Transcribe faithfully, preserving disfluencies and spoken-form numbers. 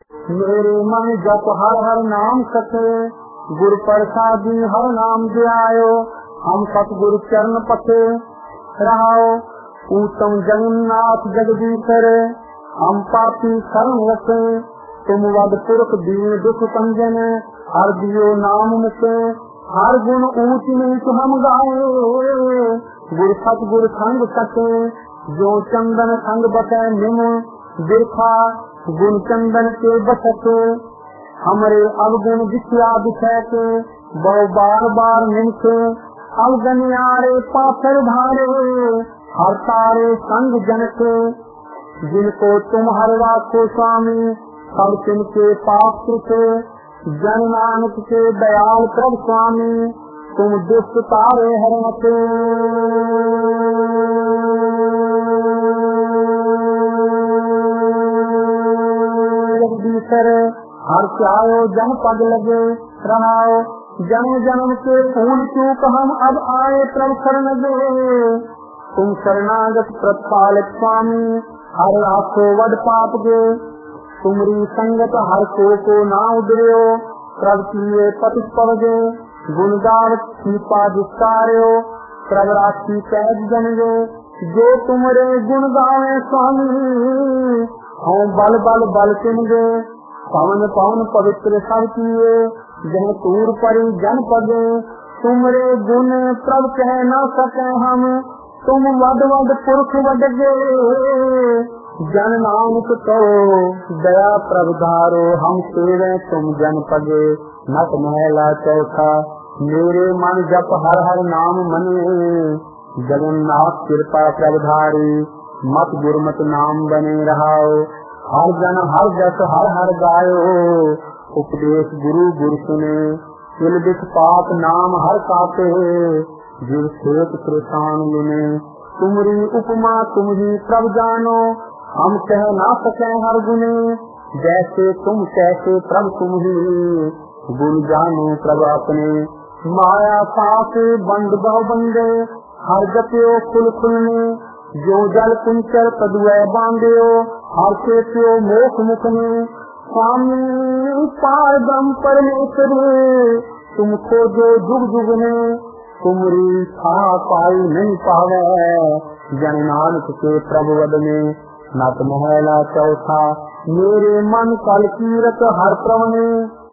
मेरे मन जप हर हर नाम सके, गुरु प्रसादी हर नाम ध्यायो, हम सतगुरु चरण पथे रहाओ। उत्तम जगन्नाथ जगदीश्वर हम पापी शरण रखे, तुम वद पुरख दीन दुख पंजन, हर दियो नाम मुके, हर गुण ऊंच नीच हम गाए। गुरु सतगुरु संग सके, जो चंदन संग बसे निम बिरखा, गुण चंदन के बसके, हमरे अवगुण दिखिया दिखे के, बहु बार बार निमके, अवगन यारे पाथर भारे, हर तारे संग जनके। जिनको तुम हर राखो स्वामी, सब तिनके पात्र थे, जन नानक के दयाल प्रभु स्वामी, तुम दुष्ट तारे हरते। जगदीश्वर हर चाहो जन पद लगे रहाओ, जन्म जन्म के फूल चूक हम अब आए प्रभु शरण दे। तुम शरणागत प्रतिपालक स्वामी, हर राखो वड पाप गे, तुमरी संगत हर को को ना उदरियो, प्रभ किए पति पवगे, गुण गावत सीपा दुस्तार्यो, प्रभ राखी कैद जनगे, जो तुमरे गुण गावे स्वामी, हम बल बल बल चिन्हे, पवन पवन पवित्र सब किए, जह तूर परी जन पगे, तुमरे गुण प्रभ कह न सके हम, तुम वद वद पुरख वड गे। जन नानक कहो दया प्रभ धारो, हम सेवे तुम जन पगे, नट महला चौथा, मेरे मन जप हर हर नाम मने, जगन्नाथ कृपा प्रभ धारी, मत गुरमत नाम बने रहाओ। हर जन हर जस हर हर गायो, उपदेश गुरु गुरु सुने, तिल दिख पाप नाम हर काटे, जीव खेत कृषान गुने। तुमरी उपमा तुम ही प्रभ जानो, हम कह ना सके हर गुने, जैसे तुम कैसे प्रभ तुम ही, गुण जानो प्रभ अपने। माया पास बंद बहु बंदे, हर जप्यो खुल खुलने, जो जल कुंचल पदुए बांधो, हर से प्यो मोख मुख में। स्वामी पार ब्रह्म परमेश्वर, तुम खोजो जुग जुग में, तुमरी था पाई नहीं पावे, जन नानक के प्रभु वद में। नत महला चौथा, मेरे मन कल कीरत हर प्रभु ने,